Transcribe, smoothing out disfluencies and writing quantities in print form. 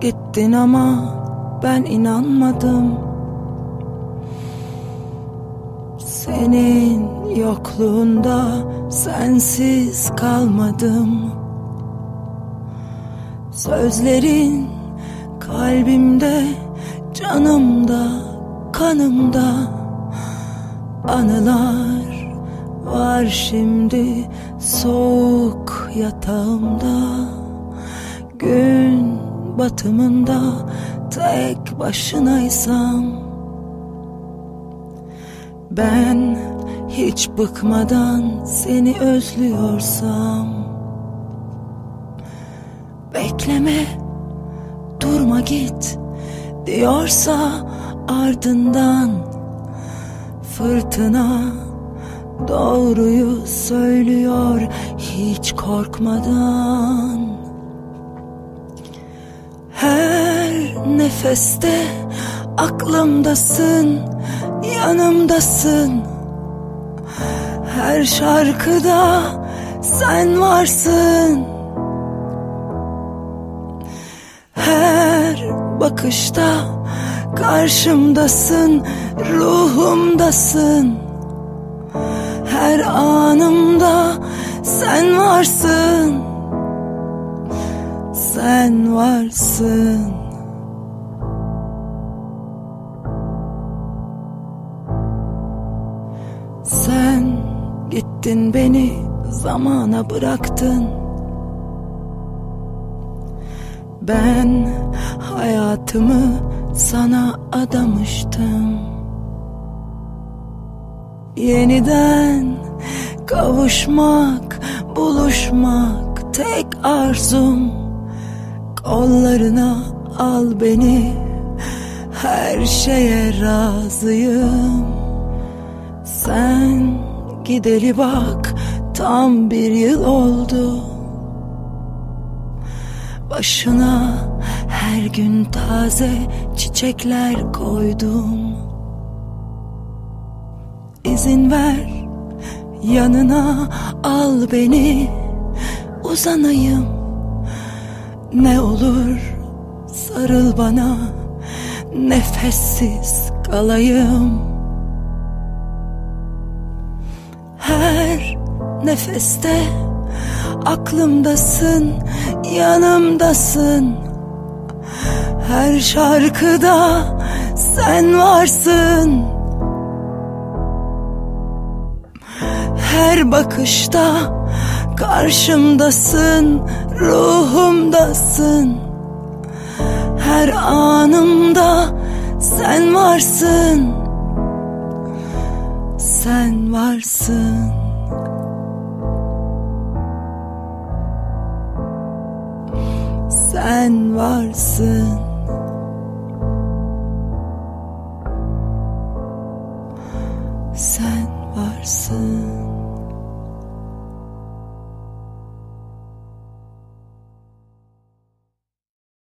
Gittin ama ben inanmadım. Senin yokluğunda sensiz kalmadım. Sözlerin kalbimde, canımda, kanımda. Anılar var şimdi soğuk yatağımda. Gün batımında tek başınaysam, ben hiç bıkmadan seni özlüyorsam, bekleme, durma git diyorsa ardından, fırtına doğruyu söylüyor hiç korkmadan. Her nefeste aklımdasın, yanımdasın. Her şarkıda sen varsın. Her bakışta karşımdasın, ruhumdasın. Her anımda sen varsın. Sen varsın. Sen gittin, beni zamana bıraktın. Ben hayatımı sana adamıştım. Yeniden kavuşmak, buluşmak tek arzum. Kollarına al beni, her şeye razıyım. Sen gideli bak, tam 1 yıl oldu. Başına her gün taze çiçekler koydum. İzin ver, yanına al beni, uzanayım. Ne olur sarıl bana, nefessiz kalayım. Her nefeste aklımdasın, yanımdasın. Her şarkıda sen varsın. Her bakışta karşımdasın, ruhumdasın. Her anımda sen varsın. Sen varsın. Sen varsın. Sen varsın.